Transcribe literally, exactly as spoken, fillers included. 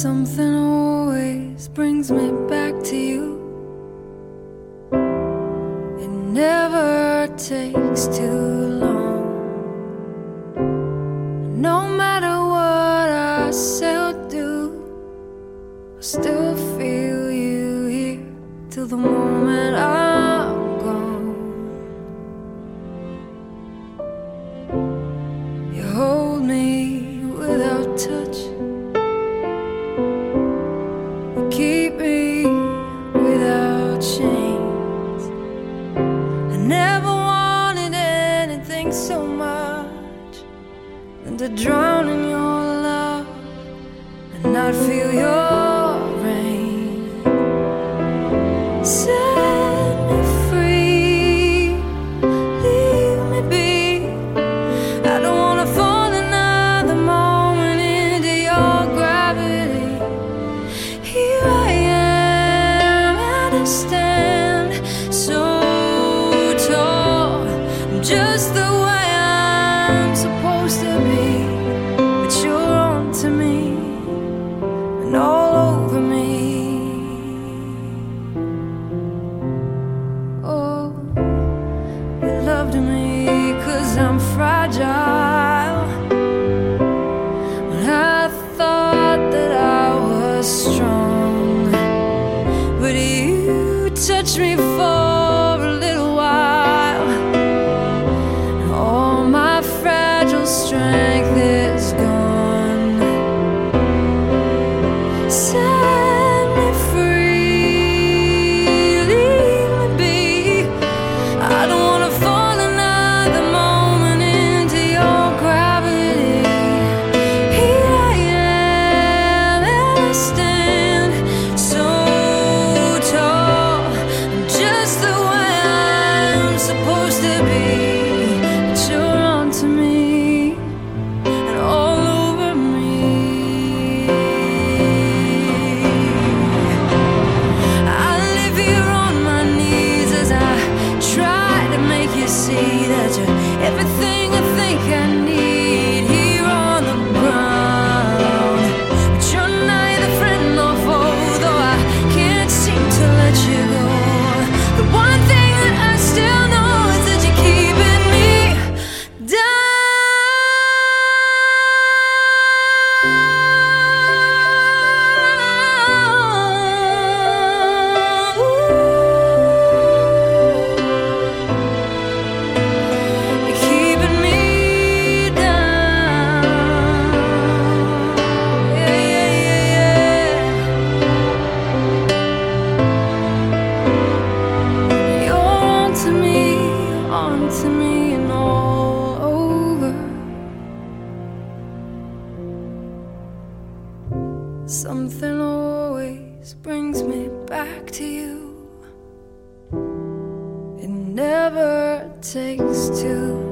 Something always brings me back to you. It never takes too long. No matter what I say or do, I still feel you here till the moment I'm gone. You hold me without touch, keep me without chains. I never wanted anything so much than to drown in your love and not feel your rain. Set me free, leave me be. I don't wanna fall another moment into your gravity. Here I am, and I stand so tall. I'm just the way I'm supposed to be, but you're on to me and all over me. Oh, you loved me 'cause I'm fragile, when I thought that I was strong. But you touched me for a little while, and all my fragile strength is gone. Set me free, leave me be. I don't wanna fall another moment into your gravity. Here I am, and I stand so tall. I'm just the way I'm supposed to be, but you're on to me and all over me. I live here on my knees as I try to make you see that you're everything I think I need here on the ground. But you're neither friend nor foe, though I can't seem to let you go. The one thing that I still know is that you're keeping me down. You're keeping me down. Yeah, yeah, yeah, yeah. You're on to me, on to me and all over. Something always brings me back to you. It never takes two